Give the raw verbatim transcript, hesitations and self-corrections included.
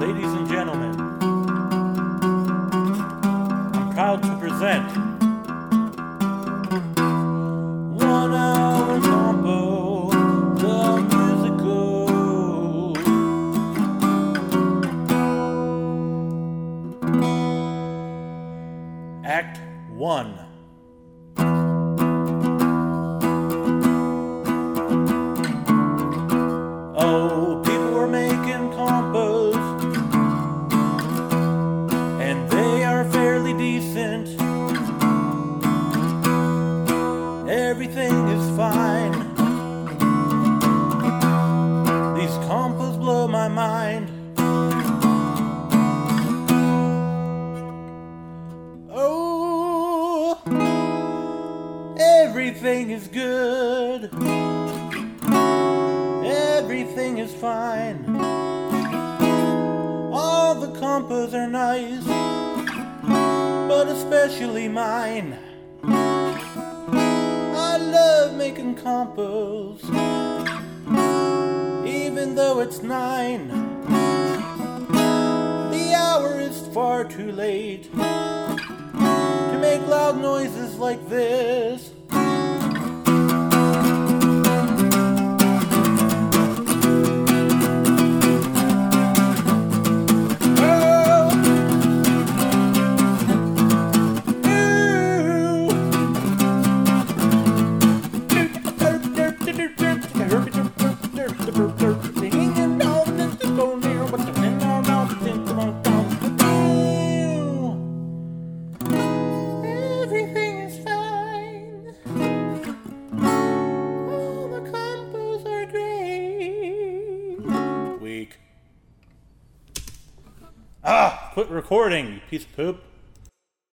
ladies and gentlemen, I'm proud to present One Hour Combo, the musical. Act one. Oh, people were making combos, and they are fairly decent. Everything is fine. These combos blow my mind. Oh, everything is good. Everything is fine. All the compos are nice, but especially mine. I love making compos, even though it's nine. The hour is far too late to make loud noises like this. Everything is fine. All the combos are great. Weak. Ah, quit recording, you piece of poop.